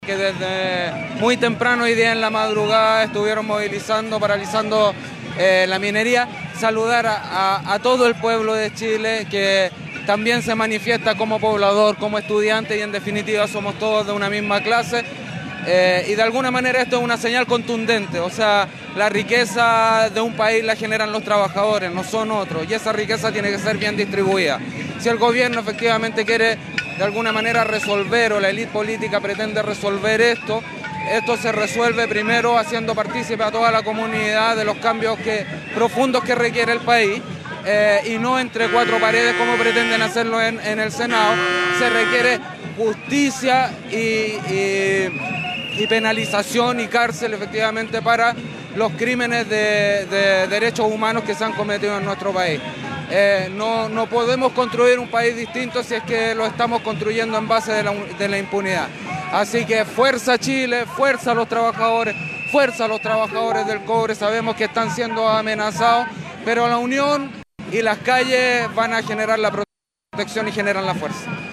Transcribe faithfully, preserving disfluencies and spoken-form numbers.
Que desde muy temprano hoy día en la madrugada estuvieron movilizando, paralizando eh, la minería. Saludar a, a, a todo el pueblo de Chile que también se manifiesta como poblador, como estudiante y en definitiva somos todos de una misma clase. Eh, y de alguna manera esto es una señal contundente, o sea, la riqueza de un país la generan los trabajadores, no son otros, y esa riqueza tiene que ser bien distribuida. Si el gobierno efectivamente quiere de alguna manera resolver, o la élite política pretende resolver esto, esto se resuelve primero haciendo partícipe a toda la comunidad de los cambios que, profundos que requiere el país, eh, y no entre cuatro paredes como pretenden hacerlo en, en el Senado. Se requiere justicia y, y, y penalización y cárcel efectivamente para los crímenes de, de derechos humanos que se han cometido en nuestro país. Eh, no, no podemos construir un país distinto si es que lo estamos construyendo en base de la, de la impunidad. Así que fuerza Chile, fuerza a los trabajadores, fuerza a los trabajadores del cobre. Sabemos que están siendo amenazados, pero la unión y las calles van a generar la protección y generan la fuerza.